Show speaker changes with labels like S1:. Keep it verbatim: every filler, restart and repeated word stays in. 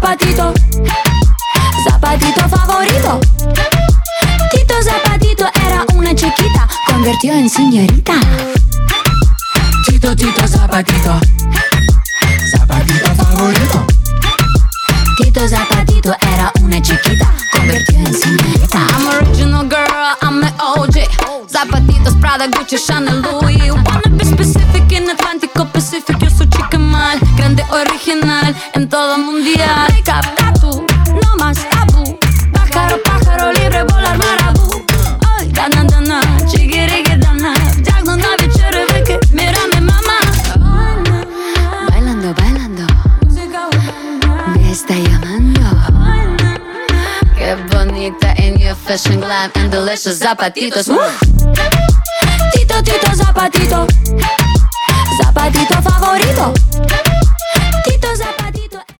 S1: Zapatito, Zapatito favorito. Tito Zapatito era una chiquita, convirtió en señorita. Tito, Tito Zapatito, Zapatito favorito. Tito Zapatito era una chiquita, convirtió en señorita. I'm original girl, I'm an O G. Zapatitos, Prada, Gucci, Chanel, Louis. Wanna be specific in Atlántico Pacific. Yo soy chica mal, grande original en todo mundial. Capta tú, no más tabú. Pájaro, pájaro, libre, volar marabú. Ay, dana, dana, chiquiriqui, dana. Diagno na večer, veke, mírame mamá. Bailando, bailando, me está llamando. Qué bonita in your fashion glam and delicious zapatitos. Uh. Tito, Tito Zapatito, Zapatito favorito.